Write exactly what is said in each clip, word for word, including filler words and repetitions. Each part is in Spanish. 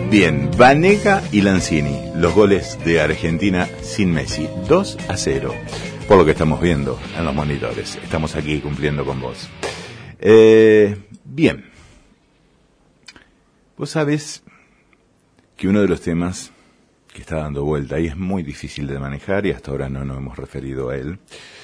Bien, Banega y Lanzini, los goles de Argentina sin Messi, dos a cero, por lo que estamos viendo en los monitores. Estamos aquí cumpliendo con vos. Eh, bien, vos sabés que uno de los temas que está dando vuelta y es muy difícil de manejar, y hasta ahora no nos hemos referido a él,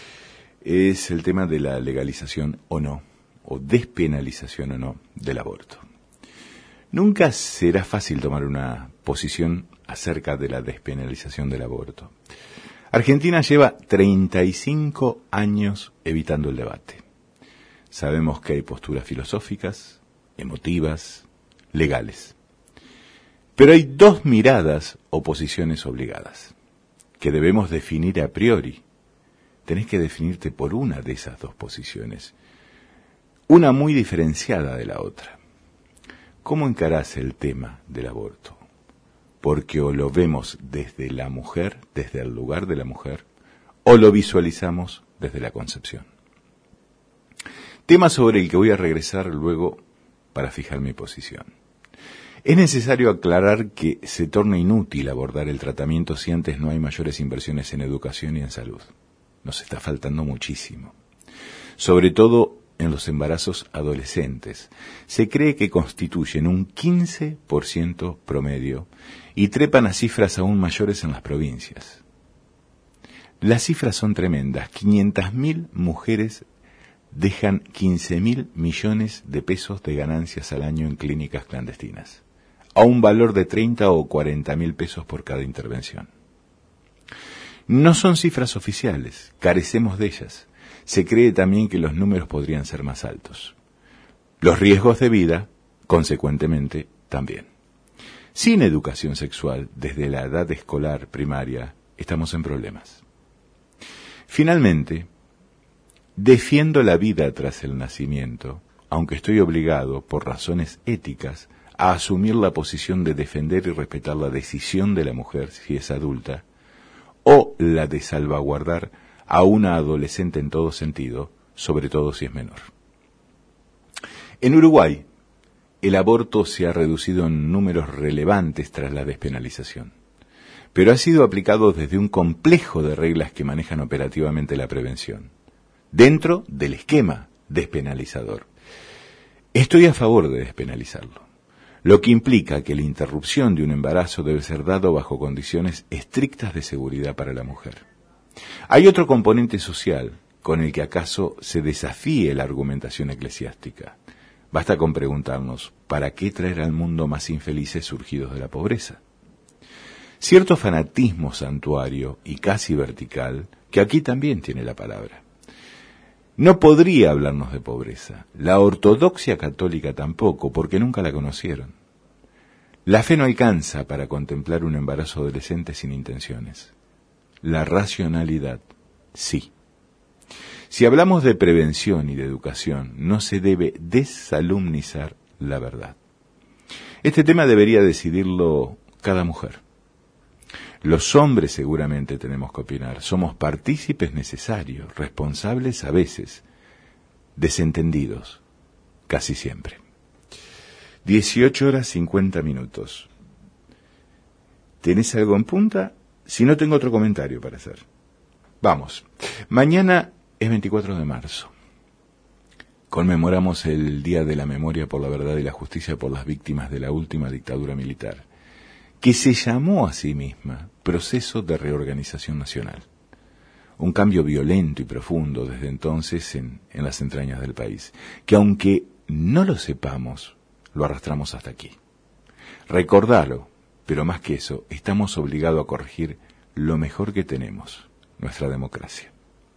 es el tema de la legalización o no, o despenalización o no del aborto. Nunca será fácil tomar una posición acerca de la despenalización del aborto. Argentina lleva treinta y cinco años evitando el debate. Sabemos que hay posturas filosóficas, emotivas, legales. Pero hay dos miradas o posiciones obligadas, que debemos definir a priori. Tenés que definirte por una de esas dos posiciones, una muy diferenciada de la otra. ¿Cómo encarás el tema del aborto? Porque o lo vemos desde la mujer, desde el lugar de la mujer, o lo visualizamos desde la concepción. Tema sobre el que voy a regresar luego para fijar mi posición. Es necesario aclarar que se torna inútil abordar el tratamiento si antes no hay mayores inversiones en educación y en salud. Nos está faltando muchísimo. Sobre todo en los embarazos adolescentes. Se cree que constituyen un quince por ciento promedio y trepan a cifras aún mayores en las provincias. Las cifras son tremendas. quinientas mil mujeres dejan quince mil millones de pesos de ganancias al año en clínicas clandestinas, a un valor de treinta o cuarenta mil pesos por cada intervención. No son cifras oficiales, carecemos de ellas. Se cree también que los números podrían ser más altos. Los riesgos de vida, consecuentemente, también. Sin educación sexual, desde la edad escolar primaria, estamos en problemas. Finalmente, defiendo la vida tras el nacimiento, aunque estoy obligado, por razones éticas, a asumir la posición de defender y respetar la decisión de la mujer si es adulta, o la de salvaguardar a una adolescente en todo sentido, sobre todo si es menor. En Uruguay, el aborto se ha reducido en números relevantes tras la despenalización, pero ha sido aplicado desde un complejo de reglas que manejan operativamente la prevención, dentro del esquema despenalizador. Estoy a favor de despenalizarlo, lo que implica que la interrupción de un embarazo debe ser dado bajo condiciones estrictas de seguridad para la mujer. Hay otro componente social con el que acaso se desafíe la argumentación eclesiástica. Basta con preguntarnos, ¿para qué traer al mundo más infelices surgidos de la pobreza? Cierto fanatismo santuario y casi vertical, que aquí también tiene la palabra. No podría hablarnos de pobreza. La ortodoxia católica tampoco, porque nunca la conocieron. La fe no alcanza para contemplar un embarazo adolescente sin intenciones. La racionalidad, sí. Si hablamos de prevención y de educación, no se debe desalumnizar la verdad. Este tema debería decidirlo cada mujer. Los hombres seguramente tenemos que opinar. Somos partícipes necesarios, responsables a veces, desentendidos, casi siempre. dieciocho horas cincuenta minutos. ¿Tenés algo en punta? Si no, tengo otro comentario para hacer. Vamos. Mañana es veinticuatro de marzo. Conmemoramos el Día de la Memoria por la Verdad y la Justicia por las víctimas de la última dictadura militar, que se llamó a sí misma Proceso de Reorganización Nacional. Un cambio violento y profundo desde entonces en, en las entrañas del país, que aunque no lo sepamos, lo arrastramos hasta aquí. Recordalo. Pero más que eso, estamos obligados a corregir lo mejor que tenemos, nuestra democracia.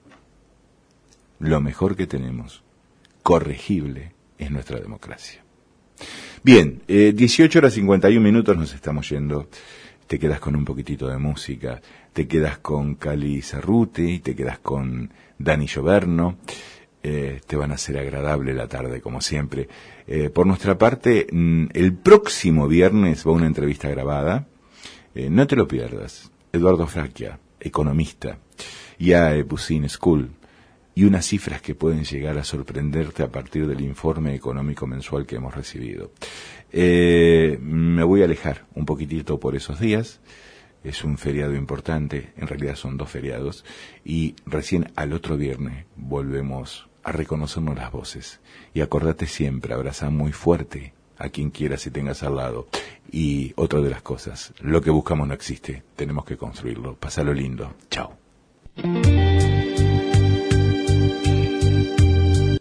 Lo mejor que tenemos, corregible, es nuestra democracia. Bien, eh, dieciocho horas cincuenta y un minutos nos estamos yendo. Te quedas con un poquitito de música, te quedas con Cali Cerruti, te quedas con Dani Gioverno. Eh, te van a hacer agradable la tarde, como siempre. Eh, por nuestra parte, el próximo viernes va una entrevista grabada. Eh, no te lo pierdas. Eduardo Fracchia, economista, I A E Business School, y unas cifras que pueden llegar a sorprenderte a partir del informe económico mensual que hemos recibido. Eh, me voy a alejar un poquitito por esos días. Es un feriado importante, en realidad son dos feriados, y recién al otro viernes volvemos a reconocernos las voces. Y acordate siempre, abrazá muy fuerte a quien quieras y tengas al lado. Y otra de las cosas, lo que buscamos no existe, tenemos que construirlo. Pásalo lindo. Chao.